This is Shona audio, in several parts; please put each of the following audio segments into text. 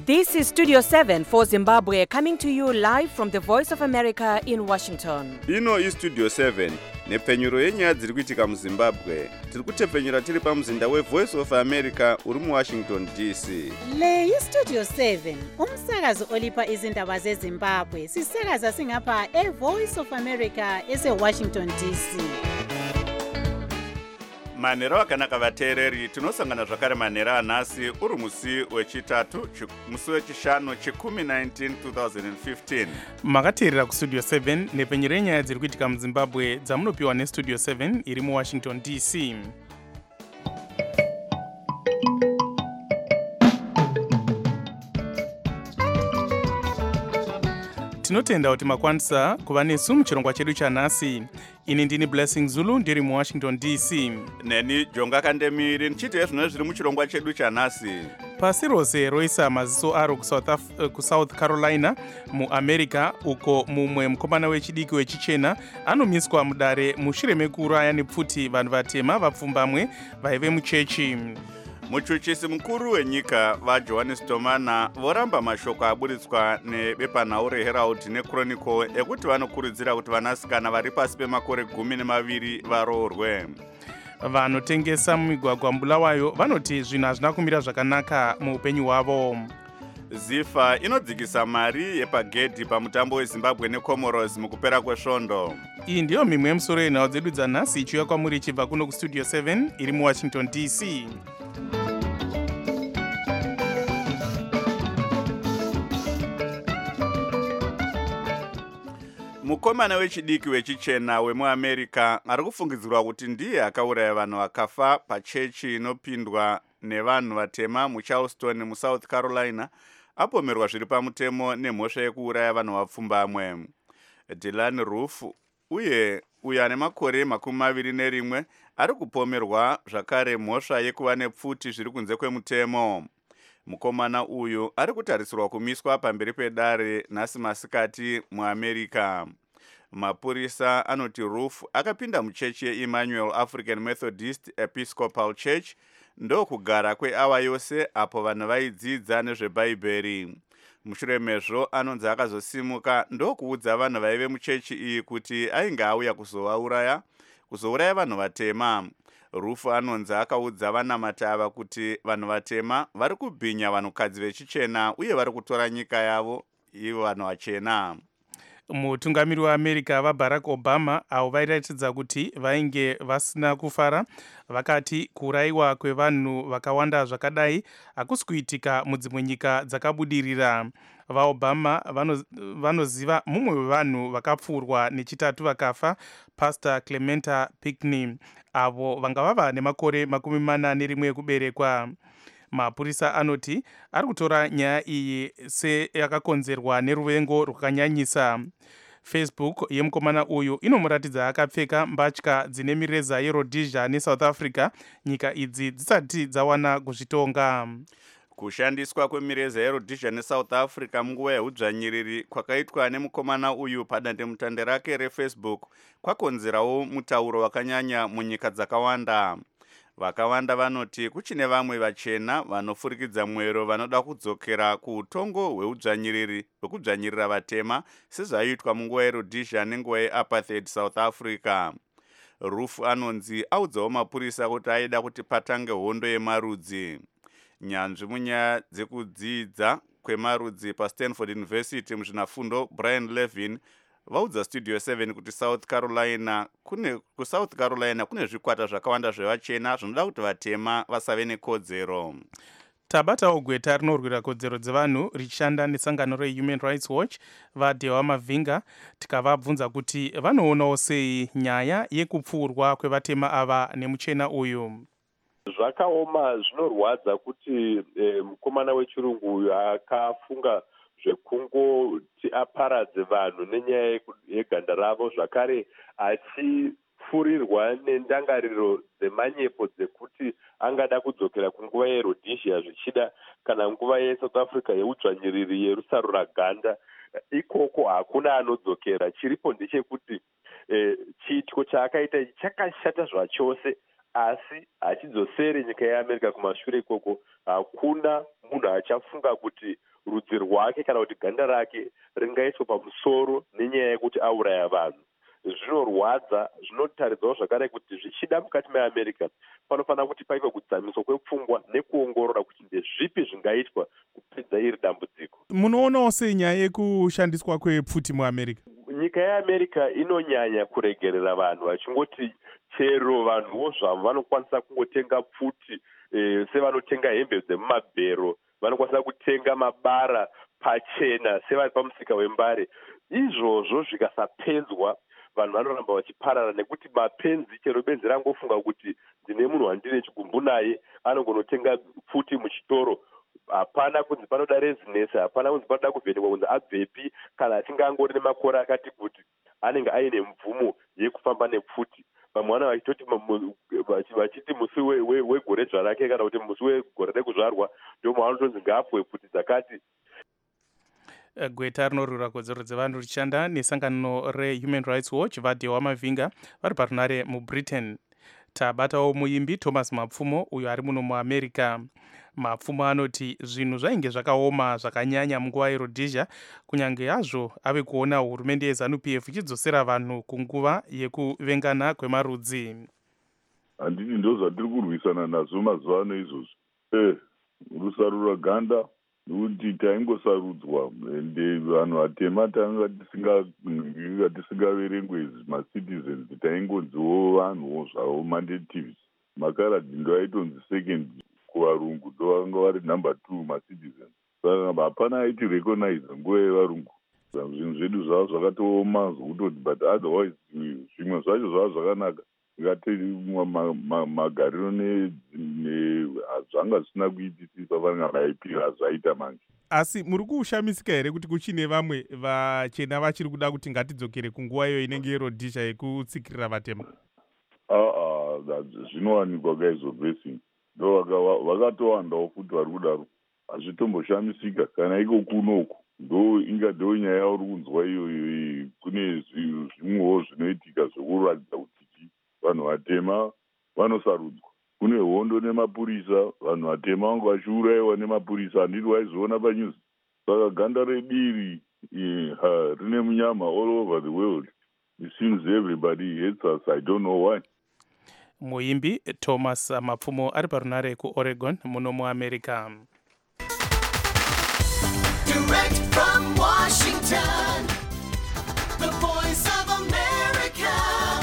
This is Studio 7 for Zimbabwe, coming to you live from the Voice of America in Washington. Ino iStudio 7 nepfenyuro yenyaya dziri kuitika muZimbabwe. Tiri kutepfenyura tiri pamuzinda weVoice of America uri muWashington DC. Le iStudio 7 umsakazo olipa izindaba zeZimbabwe. Sisakaza singapha eVoice of America eseWashington DC. Manhero akanaka vateereri, tinosangana zvakare manhero anhasi uri musi wechitatu musi wechishanu chikumi 19 2015. Makateerera kuStudio 7 nepfenyuro yenyaya dziri kuitika muZimbabwe dzamunopiwa neStudio 7 iri muWashington DC. Tinotenda kuti makwanisa kuva nesu muchirongwa chedu chanhasi. Ini ndini Blessing Zulu ndiri muWashington DC. Neni Jonga Kandemiri ndichiti zvino zviri muchirongwa chedu chanhasi. Pasi rose roisa maziso aro kuSouth Carolina muAmerica, uko mumwe mukomana wechidiki wechichena anomiswa mudare mushure mekuuraya nepfuti vanhu vatema vapfumbamwe vaive muchechi. Muchuchisi mukuru wenyika vaJohannes Tomana voramba mashoko aburitswa nebepanhau reHerald neChronicle ekuti vanokurudzira kuti vanasikana vari pasi pemakore 12 varoorwe. Vanotengesa mumigwagwa Bulawayo vanoti zvinhu hazvina kumira zvakanaka muupenyu hwavo. Zifa inodzikisa mari yepagedhi pamutambo weZimbabwe neComoros mukupera kwesvondo. Iyi ndiyo mimwe yemusoro yenhau dzedu dzanhasi ichiuya kwamuri ichibva kuno kuStudio 7 iri muWashington DC. Mukomana wechidiki wechichena wemuAmerica ari kufungidzirwa kuti ndiye akauraya vanhu vakafa pachechi inopindwa nevanhu vatema muCharleston muSouth Carolina, apomerwa zviri pamutemo nemhosva yekuuraya vanhu vapfumbamwe. Dylan Roof uye ane makore 21 ari kupomerwa zvakare mhosva yekuva nepfuti zviri kunze kwemutemo. Mukomana uyu ari kutarisirwa kumiswa pamberi pedare nhasi masikati muAmerica. Mapurisa anoti Roof akapinda muchechi yeEmmanuel African Methodist Episcopal Church ndokugara kweawa yose apo vanhu vaidzidza nezveBhaibheri. Mushure mezvo anonzi akazosimuka ndokuudza vanhu vaive muchechi iyi kuti ainge auya kuzouraya vanhu vatema. Roof anonzi akaudza vanamati ava kuti vanhu vatema vari kubhinya vanhukadzi vechichena uye vari kutora nyika yavo ivo vanhu vachena. Mutungamiri weAmerica vaBarack Obama avo vairatidza kuti vainge vasina kufara, vakati kuurayiwa kwevanhu vakawanda zvakadai hakusi kuitika mudzimwe nyika dzakabudirira. VaObama vanoziva mumwe wevanhu vakapfurwa nechitatu vakafa, Pastor Clementa Pinckney, avo vanga vava nemakore 41 ekuberekwa. Mapurisa anoti ari kutora nyaya iyi seyakakonzerwa neruvengo rwakanyanyisa. Facebook yemukomana uyu inomuratidza akapfeka mbatya dzine mireza yeRhodesia neSouth Africa, nyika idzi dzisati dzawana kuzvitonga. Kushandiswa kwemireza yeRhodesia neSouth Africa munguva yehudzvanyiriri kwakaitwa nemukomana uyu padandemutande rake reFacebook kwakonzerawo mutauro wakanyanya munyika dzakawanda. Vakawanda vanoti kuchine vamwe vachena vanofurikidza mwero vanoda kudzokera kuutongo hwekudzvanyirira vatema sezvaiitwa munguva yeRhodesia nenguva yeapartheid South Africa. Roof anonzi audzawo mapurisa kuti aida kuti patange hondo yemarudzi. Nyanzvi munyaya dzekudzidza kwemarudzi paStanford University muzvinafundo Brian Levin vaudza Studio 7 kuti kuSouth Carolina kune zvikwata zvakawanda zvevachena zvinoda kuti vatema vasave nekodzero. Tabatawo gweta rinorwira kodzero dzevanhu richishanda nesangano reHuman Rights Watch vaDewa Mavinga, tikavabvunza kuti vanoonawo sei nyaya yekupfurwa kwevatema ava nemuchena uyu. Zvakaoma, zvinorwadza kuti mukomana wechirungu uyu akafunga zvekungoti aparadze vanhu nenyaya yeganda ravo, zvakare achipfurirwa nendangariro dzemanyepo dzekuti angada kudzokera kunguva yeRhodesia zvichida kana nguva yeSouth Africa yeudzvanyiriri yerusarura ganda. Ikoko hakuna anodzokera. Chiripo ndechekuti chiitiko chaakaita chakashata zvachose, asi achidzosere nyika yeAmerica kumashure ikoko hakuna munhu achafunga kuti rudzi rwake kana kuti ganda rake ringaiswa pamusoro nenyaya yekuti auraya vanhu. Zvinorwadza, zvinotaridzwawo zvakare kuti zvichida mukati meamerica panofanira kuti paive kudzamiswa kwepfungwa nekuongorora kuti ndezvipi zvingaitwa kupedza iri dambudziko. Munoonawo sei nyaya yekushandiswa kwepfuti muamerica? Nyika yeamerica inonyanya kuregerera vanhu vachingoti chero vanhuwo zvavo vanokwanisa kungotenga pfuti sevanotenga hembe dzemumabhero, vanokwanisa kutenga mabara pachena sevari pamusika wembare. Izvozvo zvikasapedzwa vanhu vanoramba vachiparara, nekuti mapenzi chero benzi rangofunga kuti ndine munhu wandine chigumbu naye anongonotenga pfuti muchitoro. Hapana kunzi panoda rezinesi, hapana kunzi panoda kuvhenekwa kunzi abvepi, kana achinge angori nemakore akati kuti anenge aine mvumo yekufamba nepfuti. Vamwe vana vachitoti vachiti musi wegore dzvarake kana kuti musi wegore rekuzvarwa ndio maanotonzi ngaapuwe pfuti dzakati. Gweta rinorwira kodzero dzevanhu richishanda nesangano reHuman Rights Watch vadhe wamavhinga vari parunare mubritain. Tabatawo muimbi Thomas Mapfumo uyo ari muno muamerica. Mapfumo anoti zvinhu zvainge zvakaoma zvakanyanya munguva yeRhodesia, kunyange hazvo ave kuona hurumende yeZANU-PF ichidzosera vanhu kunguva yekuvengana kwemarudzi. Handiti ndo zvatiri kurwisana nazvo mazuva ano izvozvo. Rusarura ganda nekuti taingosarudzwa ende vanhu vatema tanga tisingaverengwe macitizens, taingonziwo vanhuwo zvavo mandatives. Makaradhi ndo aitonzi second kuvarungu, ndo vanga vari number 2 macitizens. Saka hapana aiti recognize nguva yevarungu. Zvinhu zvedu zvava zvakatooma zvokutoti, but otherwise zvimwe zvacho zvava zvakanaka. Ngati magariro zvanga zvisina kuitisisa vanga vaipira zvaita manje. Asi muri kushamisika here kuti kuchine vamwe vachena vachiri kuda kuti ngatidzokere kunguva iyo inenge yeRhodesia yekutsikirira vatema? Zvinowanikwa kaizobvesi ndo vakatowandawo futi vari kudaro. Hazvitomboshamisika kana iko kunoku ndo ingadeo nyaya yauri kunzwa iyoyo. Kune zvimwewo zvinoitika zvokuratidza kuti vanhu vatema vanosarudzwa. Kune hondo nemapurisa, vanhu vatema vangu vachiurayiwa nemapurisa. Handiti waizoona panyuzi? Saka ganda rediri rine munyama all over the world. It seems everybody hates us. I don't know why. Muimbi Thomas Mapfumo ari parunare kuOregon muno muAmerica. Direct from Washington, the voice of America.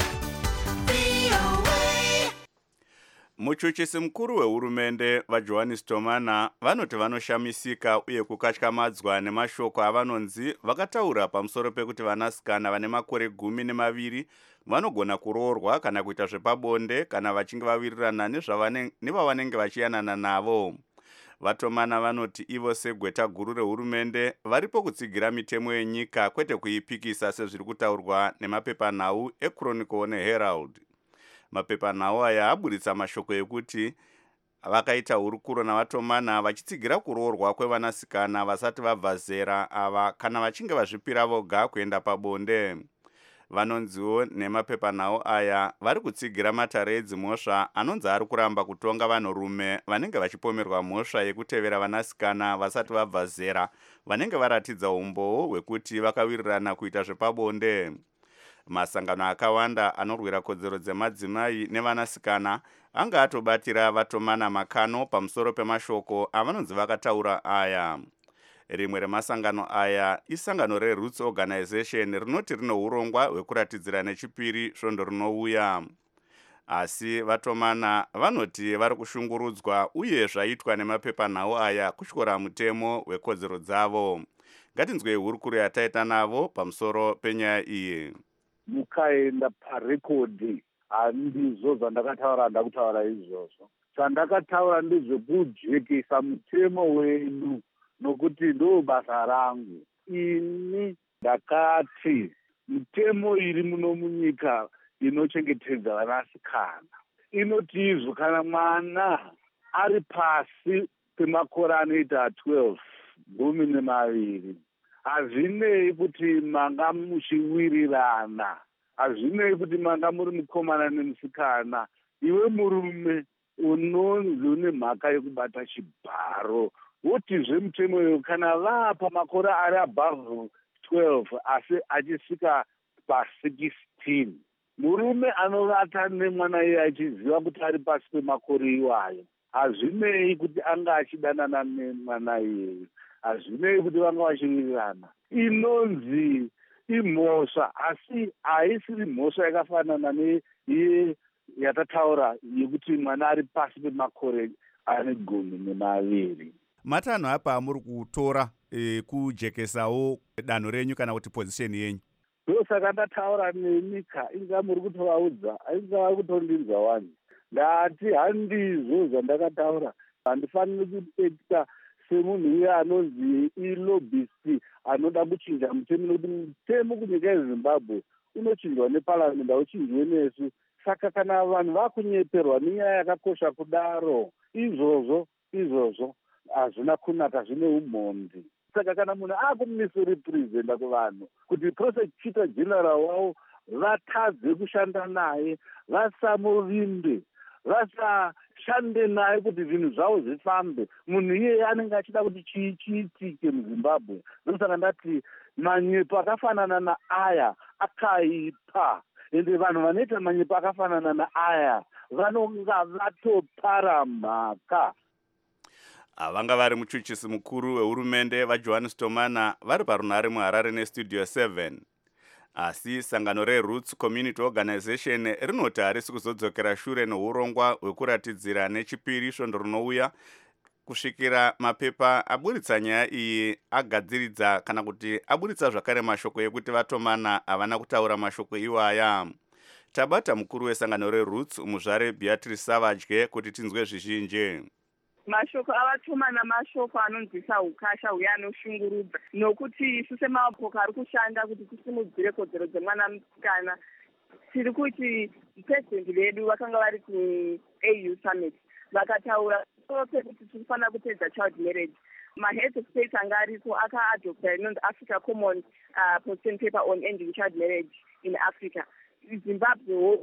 Muchuchisi mukuru wehurumende vaJohannes Tomana vanoti vanoshamisika uye kukatyamadzwa nemashoko avanonzi vakataura pamusoro pekuti vanasikana vane makore 12 vanogona kuroorwa kana kuita zvepabonde kana vachinge vawirirana nevavanenge vachiyanana navo. VaTomana vanoti ivo segweta guru rehurumende varipo kutsigira mitemo yenyika kwete kuipikisa sezviri kutaurwa nemapepanhau eChronicle neHerald. Mapepanhau aya aburitsa mashoko ekuti vakaita hurukuro navaTomana vachitsigira kuroorwa kwevanasikana vasati vabva zera ava kana vachinge vazvipira voga kuenda pabonde. Vanonziwo nemapepanhau aya vari kutsigira matare edzimhosva anonzi ari kuramba kutonga vanhurume vanenge vachipomerwa mhosva yekutevera vanasikana vasati vabva zera vanenge varatidza umboo hwekuti vakawirirana kuita zvepabonde. Masangano akawanda anorwira kodzero dzemadzimai nevanasikana anga atobatira vaTomana makano pamusoro pemashoko avanonzi vakataura aya. Rimwe remasangano aya isangano reRoots Organization rinoti rine urongwa hwekuratidzira nechipiri svondo rinouya. Asi vaTomana vanoti vari kushungurudzwa uye zvaitwa nemapepanhau aya kutyora mutemo wekodzero dzavo. Ngatinzwei hurukuro yataita navo pamusoro penyaya iyi. Mukaenda parekodhi handizvo zvandakataura, ndakutaura izvozvo. Zvandakataura ndezvekujekesa mutemo wedu nokuti ndo basa rangu. Ini ndakati mitemo iri muno munyika inochengetedza vanasikana inoti izvo kana mwana ari pasi pemakore anoita 12, hazvinei kuti manga muchiwirirana, hazvinei kuti manga muri mukomana nemusikana. Iwe murume unonzi une mhaka yekubata chibharo wotizve mutemo uyu kana vaapamakore ari above 12 asi achisvika pa16, murume anovata nemwana iye achiziva kuti ari pasi pemakore iwayo, hazvinei kuti anga achidanana nemwana iyeyo, hazvinei kuti vanga vachiwirirana. Inonzi imhosva, asi haisiri mhosva yakafanana neiye yatataura yekuti mwana ari pasi pemakore ari 12. matanho apa amuri kutora kujekesawo danho renyu kana kuti pozisheni yenyu? Ndosaka ndataura nenyika, inga muri kutovaudza, ainga vari kutondinzwa wani. Ndati handizvo zvandakataura, handifaniri kuita semunhu uye anonzi ilobhisti anoda kuchinja mutemo, nokuti mutemo kunyika yeZimbabwe unochinjwa neparamende, hauchinjwe nesu. Saka kana vanhu vakunyeperwa nenyaya yakakosha kudaro, izvozvo hazvina kunaka, zvine umhondi. Saka kana munhu akumumisiriprezenda kuvanhu kuti prosecutor general wavo vatadze kushanda naye, vasamuvimbe, vasashande naye kuti zvinhu zvavo zvifambe, munhu iyeye anenge achida kuti chiitike muZimbabwe. Ndosaka ndati manyepo akafanana naaya akaipa, ende vanhu vanoita manyepo akafanana naaya vanonga vatopara mhaka. Vanga vari muchuchisi mukuru wehurumende vaJohannes Tomana vari parunhare muHarare nestudio 7. Asi sangano reRoots Community Organization rinoti harisi kuzodzokera shure neurongwa hwekuratidzira nechipiri svondo rinouya kusvikira mapepa aburitsa nyaya iyi agadziridza kana kuti aburitsa zvakare mashoko ekuti vaTomana havana kutaura mashoko iwaya. Tabata mukuru wesangano reRoots muzvare Beatrice Savage kuti tinzwe zvizhinji. Mashoko avaTomana mashoko anonzwisa ukasha uye anoshungurudza, nokuti isu semapoka ari kushanda kuti tisimudzire kodzero dzemwana musikana, tiri kuti president vedu vakanga vari kuAU summit vakataura pekuti tinofanira kupedza child marriage. Maheads of state anga ariko akaadopta inonzi Africa Common Position Paper on Ending Child Marriage in Africa. Zimbabwe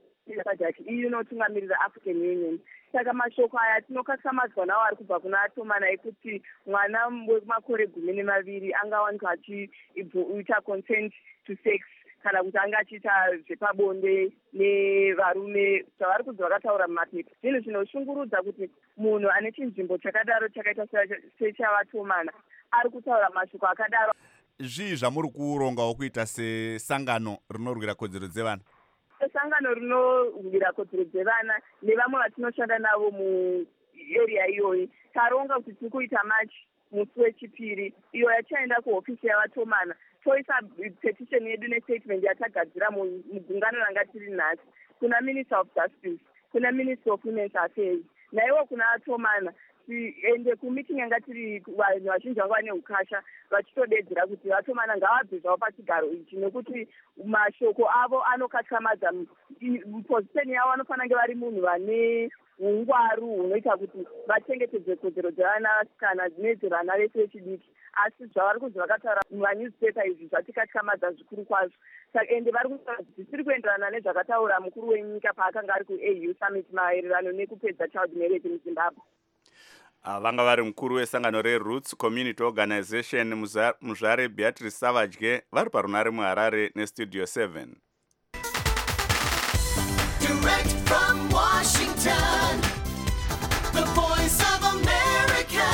iyi inotungamirira African Union. Saka mashoko aya tinokasamadzwa nawo ari kubva kuna Tomana ekuti mwana wemakore 12 angawanikwa achiita consent to sex kana kuti anga achiita zvepabonde nevarume zvavari kunzi vakataura mumapepa. Zvinhu zvinoshungurudza kuti munhu ane chinzvimbo chakadaro chakaita sechavaTomana ari kutaura mashoko akadaro. Zvii zvamuri kurongawo kuita sesangano rinorwira kodzero dzevana? Sangano rinorwira kodzero dzevana nevamwe vatinoshanda navo muarea iyoyi taronga kuti tiri kuita march musi wechipiri iyo yachaenda kuhofisi yavaTomana toisa petition yedu nestatement yatagadzira mugungano ranga tiri nhasi kuna Minister of Justice, kuna Minister of Women's Affairs, naiwo kuna vaTomana. Ende kumiting yanga tiri vanhu vazhinji vanga vane ukasha vachitodedzera kuti vaTomana ngavabve zvavo pachigaro ichi, nekuti mashoko avo anokatyamadza. Position yavo vanofanira kunge vari munhu vane ungwaru hunoita kuti vachengetedze kodzero dzevana vasikana nedzevana vese vechidiki, asi zvavari kunzi vakataura mumanewspaper izvi zvatikatyamadza zvikuru kwazvo. Saka ende vari kutaura kuti zvisiri kuenderana nezvakataura mukuru wenyika paakanga ari kuAU summit maererano nekupedza child marriage muZimbabwe. Vanga vari mukuru wesangano reRoots Community Organization muzvare Beatrice Savage vari parunhare muHarare nestudio 7. Direct from Washington, the voice of America,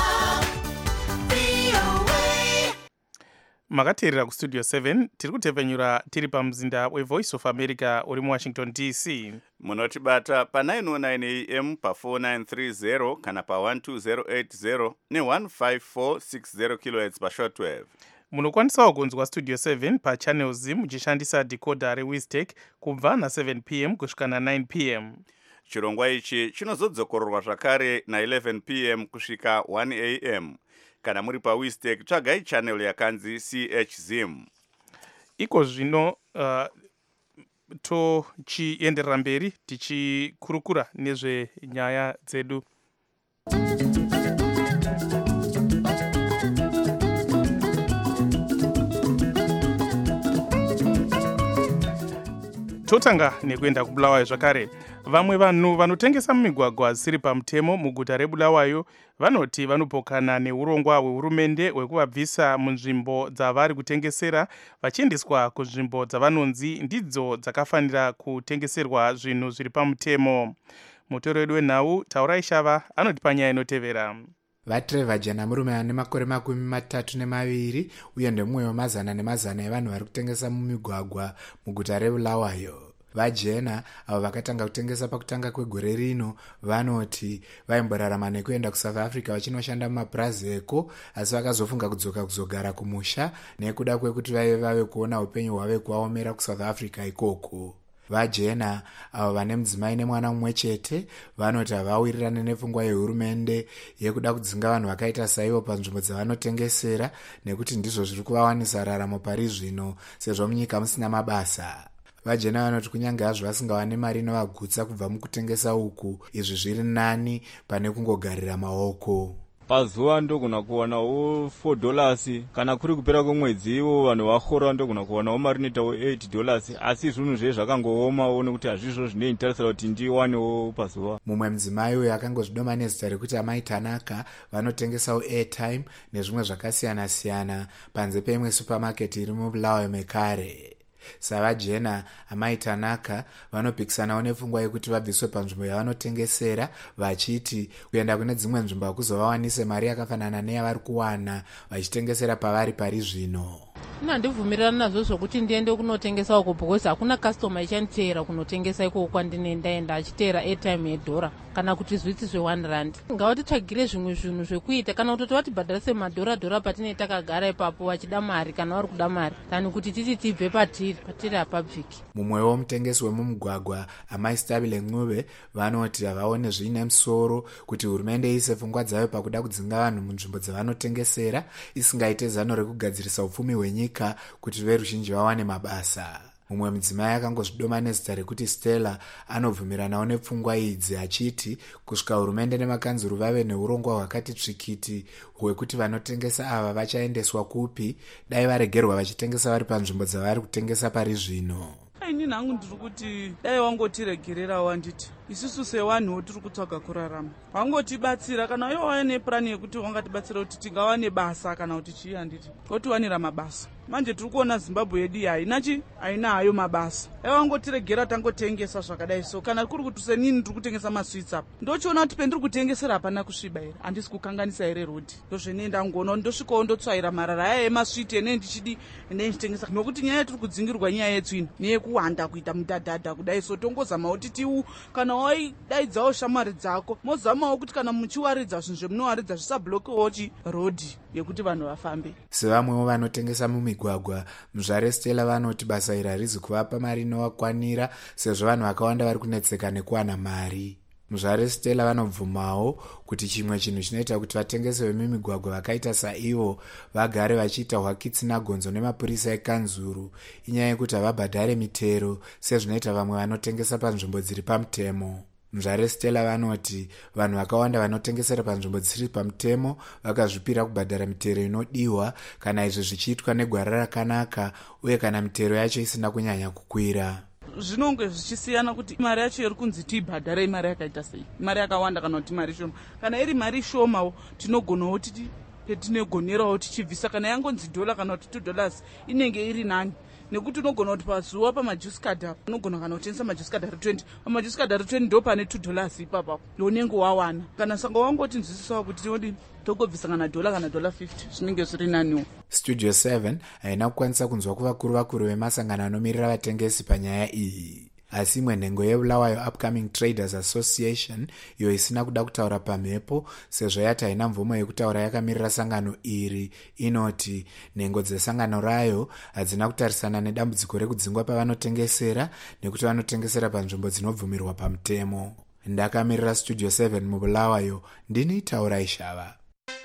VOA. Makateerera kustudio 7 tiri kutepfenyura tiri pamuzinda weVoice of America uri muWashington DC. Munotibata pa 909 AM pa 4930 kana pa 12080 ne15460 kHz pa shortwave. Munokwanisawo kunzwa studio 7 pa channels muchishandisa decoder reWizTech kubva na7 PM kusvika na9 PM. Chirongwa ichi chinozodzokororwa zvakare na11 PM kusvika 1 AM. Kana muri pa WizTech tsvagai channel yakanzi CHZIM. Iko zvino tochienderera mberi tichikurukura nezvenyaya dzedu. totanga nekuenda kubulawayo zvakare. Vamwe vanhu vanotengesa mumigwagwa zvisiri pamutemo muguta rebulawayo vanoti vanopokana neurongwa hwehurumende hwekuvabvisa munzvimbo dzavari kutengesera vachiendeswa kunzvimbo dzavanonzi ndidzo dzakafanira kutengeserwa zvinhu zviri pamutemo. Mutoro wedu wenhau Taurai Shava anoti panyaya inotevera. Vatrevha jena murume ane makore 32 uye ndemumwe wemazana nemazana evanhu vari kutengesa mumigwagwa muguta rebulawayo. Vajena avo vakatanga kutengesa pakutanga kwegore rino vanoti vaimborarama nekuenda kuSouth Africa vachinoshanda mumapurazi eko, asi vakazofunga kudzoka kuzogara kumusha nekuda kwekuti vave kuona upenyu hwave kuvaomera kuSouth Africa ikoko. Vajena avo vane mudzimai nemwana mumwe chete vanoti havawirirane nepfungwa yehurumende yekuda kudzinga vanhu vakaita saivo panzvimbo dzavanotengesera nekuti ndizvo zviri kuvawanisa raramo pari zvino sezvo munyika musina mabasa. Vajena vanoti kunyange hazvo vasingawani mari inovagutsa kubva mukutengesa uku, izvi zviri nani pane kungogarira maoko. Pazuva ndogona kuwanawo $4 kana kuri kupera kwemwedzi ivo vanhu vahora ndogona kuwanawo mari inoitawo $8, asi zvinhu zve zvakangoomawo nekuti hazvizvo zvinoitarisira kuti ndiwanewo pazuva. Mumwe mudzimai uyo akangozvidoma nezita rekuti Amai Tanaka vanotengesawo airtime nezvimwe zvakasiyana siyana panze peimwe supermarket iri mubulawayo mekare. Savajena Amai Tanaka vanopikisanawo nepfungwa yekuti vabviswe panzvimbo yavanotengesera vachiti kuenda kune dzimwe nzvimbo hakuzovawanise mari yakafanana neyavari kuwana vachitengesera pavari pari zvino. Handibvumirana nazvo zvokuti ndiende kunotengesa uko because hakuna customer ichanditeera kunotengesa ikoko kwandinendaenda achiteera airtime $1 kana kuti zvitsi zve1 ngavatitsvagire zvimwe zvinhu zvekuita kana kutoti vatibhadharise $1 patinenge takagara ipapo vachida mari kana vari kuda mari tani kuti titi tibve patiri hapabviki. Mumwewo mutengesi wemumugwagwa Amai Stabile Ncube vanoti havaone zviine musoro kuti hurumende ise pfungwa dzayo pakuda kudzinga vanhu munzvimbo dzavanotengesera isingaite zano rekugadzirisa upfumi hwenyika kuti veruzhinji vawane mabasa. Mumwe mudzimai akangozvidoma nezita rekuti Stella anobvumiranawo nepfungwa idzi achiti kusvika hurumende nemakanzuru vave neurongwa hwakati tsvikiti hwekuti vanotengesa ava vachaendeswa kupi dai varegerwa vachitengesa vari panzvimbo dzavari kutengesa pari zvino. Ini nangu ndiri kuti dai wangotiregererawo handiti isusu sevanhuwo tiri kutsvaga kurarama wangotibatsira kana iwo wave nepurani yekuti wangatibatsira kuti tingawane basa kana kuti chii handiti otiwanira mabasa. Manje tiri kuona Zimbabwe yedu haina hayo mabasa. Wangotiregera tangotengesa zvakadai so kana kuri kuti senini tiri kutengesa maswitsi apa ndochiona kuti pendiri kutengesera hapana kusviba here handisi kukanganisa here rodhi ndozvenenda ngoona ndosvikawo ndotsvaira marara aya emaswiti ene ndichidi ene ndichitengesa nokuti nyaya tiri kudzingirwa nyaya yetsvina neyekuwanda kuita mudhadhadha kudai so tongozamawo titiwu kana waidaidzawo shamwari dzako mozamawo kuti kana muchiwaridza zvinhu zvemunowaridza zvisablokewo rodhi yekuti vanhu vafambe. Sevamwewo vanotengesa mumigwagwa muzvare Stella vanoti basa iri harizi kuvapa mari inovakwanira sezvo vanhu vakawanda vari kunetseka nekuwana mari. Muzvare Stella vanobvumawo kuti chimwe chinhu chinoita kuti vatengesi vemimigwagwa vakaita saivo vagare vachiita hwakitsina gonzo nemapurisa ekanzuru inyaya yekuti havabhadhare mitero sezvinoita vamwe vanotengesa panzvimbo dziri pamutemo. Muzvare Stella vanoti vanhu vakawanda vanotengesera panzvimbo dzisiri pamutemo vakazvipira kubhadhara mitero inodiwa kana izvi zvichiitwa negwara rakanaka uye kana mitero yacho isina kunyanya kukwira. Zvinonge zvichisiyana kuti mari yacho iri kunzi tiibhadhare imari yakaita sei, mari yakawanda kana kuti mari shoma. Kana iri mari shomawo tinogonawo titi petinogonerawo tichibvisa kana yangonzi $1 kana kuti $2 inenge iri nani nekuti unogona kuti pazuva pamajuice card apa unogona kana kutengesa majuice card ari 20 pamajuice card ari 20 ndo pane $2 ipapo unenge wawana kana sanga wangoti nzisisawo kuti tinodini togobvisa kana $1 kana $50 zvinenge zviri naniwo. Studio 7 haina kukwanisa kunzwa kuvakuru vemasangano anomirira vatengesi panyaya iyi. Asi imwe nhengo yeBulawayo Upcoming Traders Association iyo isina kuda kutaura pamhepo sezvo yati haina mvumo yekutaura yakamirira sangano iri inoti nhengo dzesangano rayo hadzina kutarisana nedambudziko rekudzingwa pavanotengesera nekuti vanotengesera panzvimbo dzinobvumirwa pamutemo. Ndakamirira Studio 7 muBulawayo ndini Taurai Shava.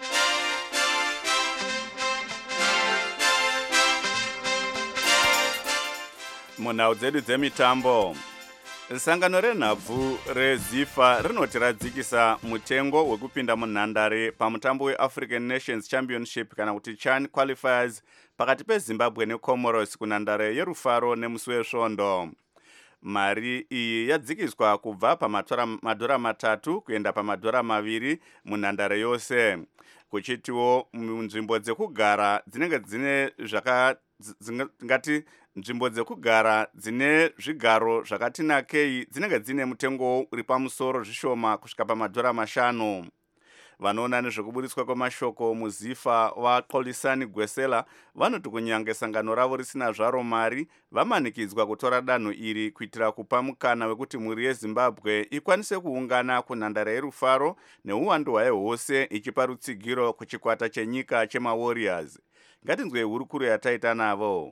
Munhau dzedu dzemitambo, sangano renhabvu reZIFA rinoti radzikisa mutengo wekupinda munhandare pamutambo weAfrican Nations Championship kana kuti CHAN qualifiers pakati peZimbabwe neComoros kunhandare yerufaro nemusi wesvondo. Mari iyi yadzikiswa kubva pamadhora 3 kuenda pamadhora 2 munhandare yose. Kuchitiwo nzvimbo dzekugara dzinenge dzine ngati nzvimbo dzekugara dzine zvigaro zvakati nakei dzinenge dzine mutengo uri pamusoro zvishoma kusvika pamadhora 5. Vanoona nezvekubudiswa kwemashoko muzifa waXolisani Gwesela vanoti kunyange sangano ravo risina zvaro mari vamanikidzwa kutora danho iri kuitira kupa mukana wekuti mhuri yeZimbabwe ikwanise kuungana kunhandare yerufaro neuwandu hwayo hwose ichipa rutsigiro kuchikwata chenyika chemaWarriors. Ngatinzwe hurukuro yataita navo.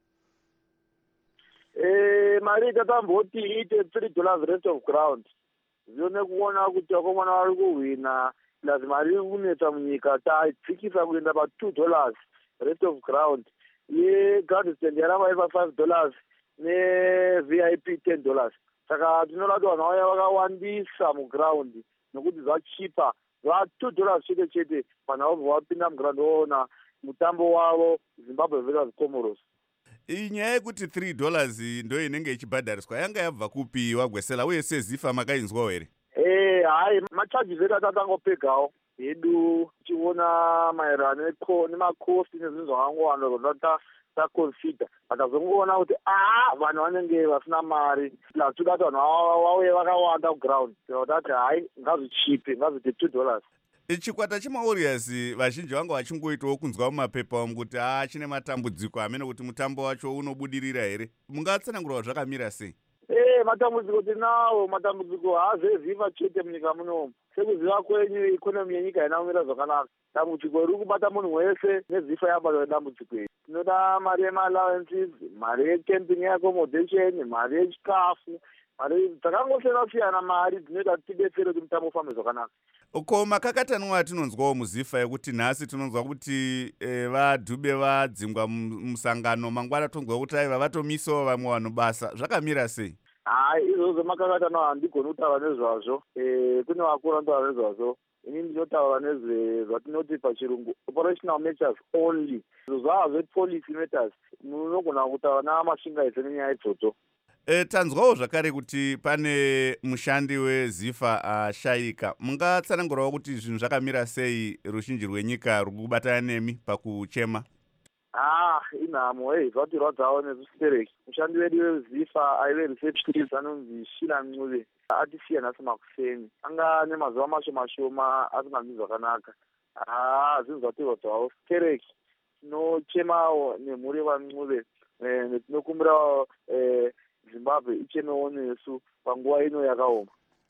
Mari tatamboti iite $3 rest of ground. Zione kuona kuti vakomana vari kuhwina lazima mari unetsa munyika tadzikisa kuenda pa$2 rest of ground. Yeground stand yaramba ipa $5 nevip $10. Saka tinoda kuti vanhu vaya vakawandisa muground nokuti zvachipa $2 chete chete vanhu vabva vapinda muground voona mutambo wavo Zimbabwe versus Comoros. Inyaya yekuti $3 ndo inenge ichibhadhariswa yanga yabva kupi waGwesela uye sezifa makainzwawo here? Hai macharges edu atatangopegawo hedu tichiona maererano nemakosti nezvinhu zvakangowanda zvona taconsider atazongoona kuti vanhu vanenge vasina mari plus toda kuti vanhu vauye vakawanda kuground kuti hai ngazvichipe ngazviite $2. Chikwata chemaWarriors vazhinji vanga vachingoitawo kunzwa mumapepa kuti chine matambudziko amene kuti mutambo wacho unobudirira here. Mungatsanangura zvakamira sei? Matambudziko tinawo, matambudziko haazeziva chete munyika munomu. Sekuziva kwenyu ikonomi yenyika inaumira zvakanaka. Dambudziko riri kubata munhu wese nezifa yabatwa nedambudziko iri. Tinoda mari yema-allowances, mari yecamping yeaccommodation, mari yechikafu, mari dzakangosiyana-siyana mari dzinoita kuti tidetsere kuti mutambo ufambe zvakanaka. Uko makakatanwa atinonzwawo muzifa yekuti nhasi tinonzwa kuti vaDhube vadzingwa musangano mangwana tonzwa kuti aiva vatomisawo vamwe vanhu basa. Zvakamira sei? Izvozvo makakatanwa handigoni kutaura nezvazvo. Kune vakuru vanotaura nezvazvo. Ini ndinotaura nezvatinoti pachirungu operational matters only. Zvazve policy matters. Munogona kutaura namashingaise nenyaya idzodzo. Tanzwawo zvakare kuti pane mushandi wezifa ashayika. Mungatsanangurawo kuti zvinhu zvakamira sei rushinji rwenyika rwukubatana nemi pakuchema? Inhamo zvati rwadzawo nezvisipereki. Mushandi wedu wezifa aive receptionist anonzi Shila Ncube atisiya nhasi makuseni. Anga nemazuva mashoma asinganzwi zvakanaka. Zvinhu zvati rwadzawo sipereki. Tinochemawo nemhuri yevaNcube netinokumbira Zimbabwe ichemewo nesu panguva ino yakaoma.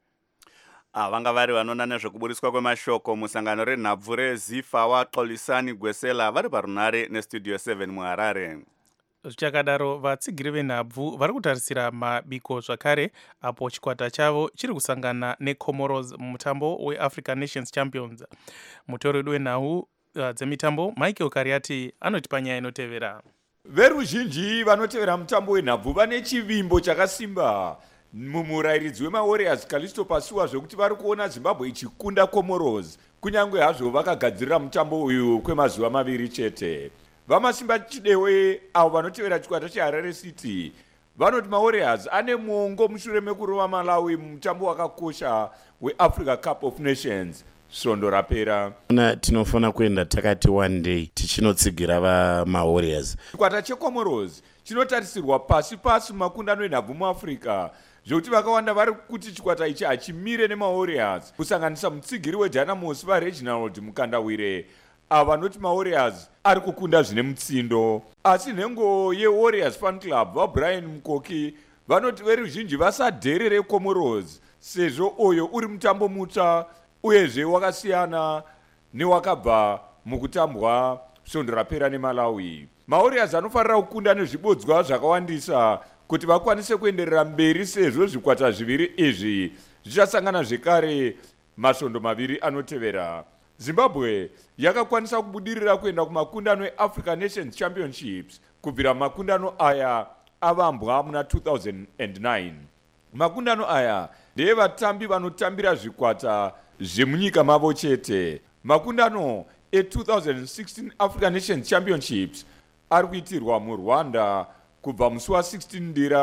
Vanga vari vanoona nezvekubudiswa kwemashoko musangano renhabvu rezifa waXolisani Gwesela vari parunare nestudio 7 muHarare. Zvichakadaro vatsigiri venhabvu vari kutarisira mabiko zvakare apo chikwata chavo chiri kusangana neComoros mumutambo weAfrican Nations Champions. Mutori wedu wenhau dzemitambo Michael Kariati anoti panyaya inotevera. Veruzhinji vanotevera mutambo wenhabvu vane chivimbo chakasimba mumurairidzi wemaWarriors Callisto Pasuwa zvekuti vari kuona Zimbabwe ichikunda Comoros kunyange hazvo vakagadzirira mutambo uyu kwemazuva 2 chete. Vamasimba chidewe avo vanotevera chikwata cheHarare City vanoti maWarriors ane muongo mushure mekurova Malawi mumutambo wakakosha weAfrica Cup of Nations. Svondo rapera. Tinofana kuenda takati one day tichinotsigira vamaWarriors. Chikwata cheComoros chinotarisirwa pasi makundano enhabvu muAfrica zvokuti vakawanda vari kuti chikwata ichi hachimire nemaWarriors kusanganisa mutsigiri weDynamos vaReginald Mukandawire ava vanoti maWarriors ari kukunda zvine mutsindo. Asi nhengo yeWarriors Fan Club vaBrian Mukoki vanoti veruzhinji vasadherere Comoros sezvo oyo uri mutambo mutsva uyezve wakasiyana newakabva mukutambwa svondo rapera neMalawi. maWarriors anofanira kukunda nezvibodzwa zvakawandisa kuti vakwanise kuenderera mberi sezvo zvikwata zviviri izvi zvichasangana zvekare masvondo 2 anotevera. Zimbabwe yakakwanisa kubudirira kuenda kumakundano eAfrican Nations Championships kubvira makundano aya avambwa muna 2009. Makundano aya ndeevatambi vanotambira zvikwata zvemunyika mavo chete. Makundano e2016 African Nations Championships ari kuitirwa muRwanda kubva musi wa16 Ndira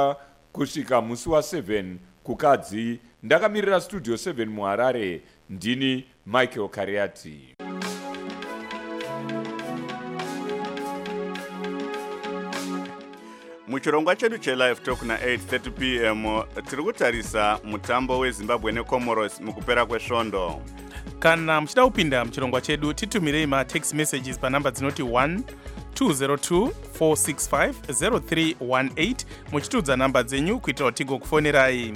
kusvika musi wa7 kukadzi. Ndakamirira studio 7 muHarare, ndini Michael Kariati. muchirongwa chedu chelive talk na8:30 pm tiri kutarisa mutambo wezimbabwe necomoros mukupera kwesvondo. kana muchida kupinda muchirongwa chedu titumirei matext messages panhamba dzinoti 1-202-465-0318 muchitiudza nhamba dzenyu kuitira kuti tigokufonerai.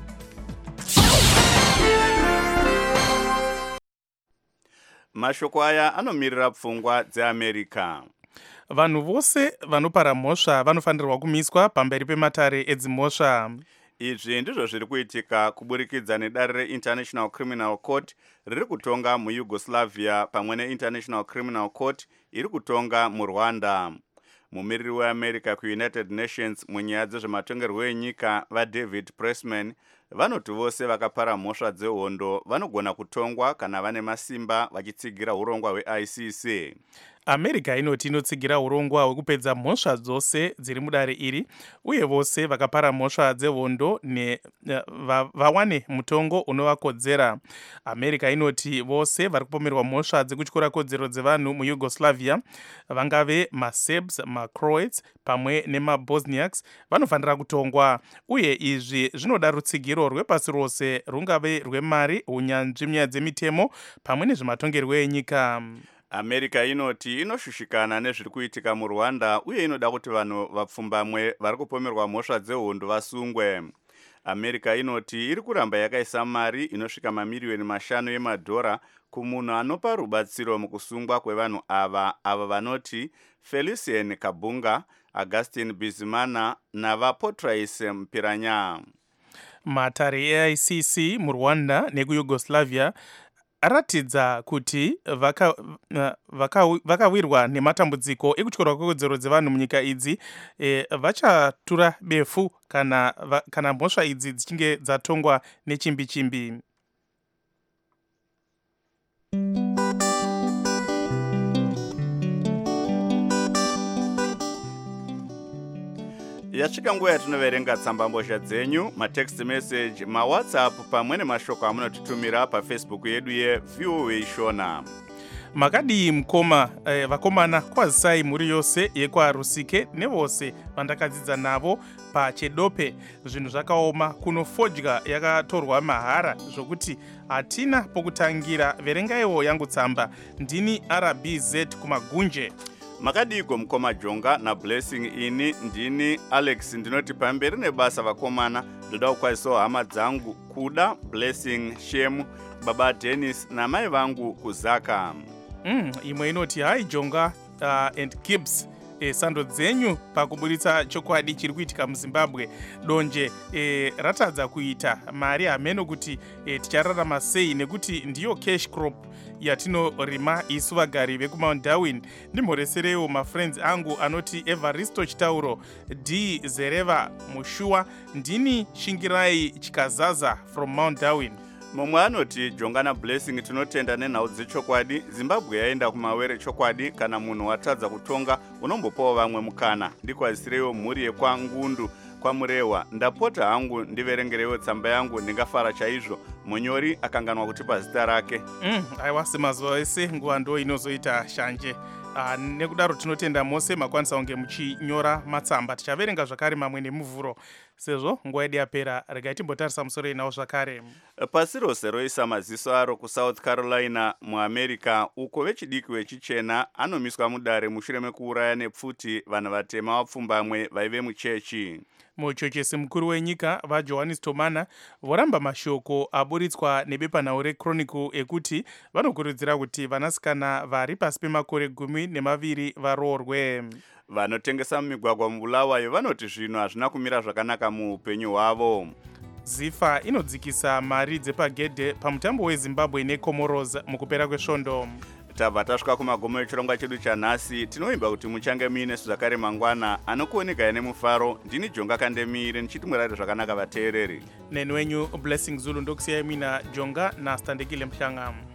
mashoko aya anomirira pfungwa dzeamerica. vanhu vose vanopara mhosva vanofanirwa kumiswa pamberi pematare edzimhosva. izvi ndizvo zviri kuitika kuburikidza nedare reInternational Criminal Court riri kutonga muYugoslavia pamwe neInternational Criminal Court iri kutonga muRwanda. mumiriri weAmerica kuUnited Nations munyaya dzezvematongerwo enyika vaDavid Pressman vanoti vose vakapara mhosva dzehondo vanogona kutongwa kana vane masimba vachitsigira urongwa hweICC. america inoti inotsigira urongwa hwekupedza mhosva dzose dziri mudare iri uye vose vakapara mhosva dzehondo vawane mutongo unovakodzera. america inoti vose vari kupomerwa mhosva dzekutyora kodzero dzevanhu muYugoslavia vangave maSerbs, maCroats pamwe nemabosniaks vanofanira kutongwa uye izvi zvinoda rutsigiro rwepasi rose rungave rwemari, unyanzvi munyaya dzemitemo pamwe nezvematongerwo enyika. america inoti inoshushikana nezviri kuitika muRwanda uye inoda kuti vanhu vapfumbamwe vari kupomerwa mhosva dzehondo vasungwe. america inoti iri kuramba yakaisa mari inosvika mamiriyoni 5 yemadhora kumunhu anopa rubatsiro mukusungwa kwevanhu ava vanoti Felicien Kabunga, Augustin Bizimana navaPatrice Mpiranya. matare eICC muRwanda nekuyugoslavia aratidza kuti vakawirwa nematambudziko ekutyorwa kwekodzero dzevanhu munyika idzi vachatura befu kana mhosva idzi dzichinge dzatongwa nechimbi-chimbi. yasvika nguva yatinoverenga tsambambozha dzenyu, matext message, mawhatsapp pamwe nemashoko amunotitumira pafacebook yedu yeVOA Shona. makadii mukoma vakomana kwazisai mhuri yose yekwarusike nevose vandakadzidza navo paChedope. zvinhu zvakaoma kuno fodya yakatorwa mahara zvokuti hatina pokutangira. verengaiwo yangu tsamba, ndini RBZ kumagunje. makadiko mukoma Jonga naBlessing. ini ndini Alex ndinoti pamberi nebasa vakomana ndoda kukwazisawo hama dzangu Kuda, Blessing, Shemu, baba Dennis namai vangu Kuzaka. imwe inoti hai Jonga and Gibbs, sando dzenyu pakuburitsa chokwadi chiri kuitika muZimbabwe. donje ratadza kuita mari hameno kuti tichararama sei nekuti ndiyo cash crop yatinorima isu vagari vekuMount Darwin. ndimhoreserewo mafriends angu anoti Evaristo Chitauro, D Zereva Mushua, ndini Shingirai Chikazaza from Mount Darwin. mumwe anoti Jonga naBlessing tinotenda nenhau dzechokwadi. Zimbabwe yaenda kumawere chokwadi. kana munhu watadza kutonga unombopawo vamwe mukana. ndikwazisirewo mhuri yekwangundu kwamurehwa. ndapota hangu ndiverengerewo tsamba yangu, ndingafara chaizvo. munyori akanganwa kutipa zita rake. aiwa semazuva ese nguva ndo inozoita shanje. nekudaro tinotenda mose makwanisa kunge muchinyora matsamba. tichaverenga zvakare mamwe nemuvhuro. sezvo nguva yedu yapera, regai timbotarisa musoro inawo zvakare. pasi rose roisa maziso aro kuSouth Carolina muAmerica, uko vechidiki vechichena anomiswa mudare mushure mekuuraya nepfuti vanhu vatema vapfumbamwe vaive muchechi. muchochesi mukuru wenyika vaJohannes Tomana voramba mashoko aburitswa nebepanhau reChronicle ekuti vanokurudzira kuti vanasikana vari pasi pemakore 12 varoorwe. vanotengesa mumigwagwa muBulawayo vanoti zvinhu hazvina kumira zvakanaka muupenyu hwavo. zifa inodzikisa mari dzepagedhe pamutambo weZimbabwe neComoros mukupera kwesvondo. tabva tasvika kumagomo echirongwa chedu chanhasi. tinoimba kuti muchange muinesu zvakare mangwana. anokuoneka nemufaro ndini Jonga Kandemire ndichiti murari zvakanaka vateereri. neni wenyu Blessing Zulu ndokusiyai mina Jonga naStandekile Mhlanga.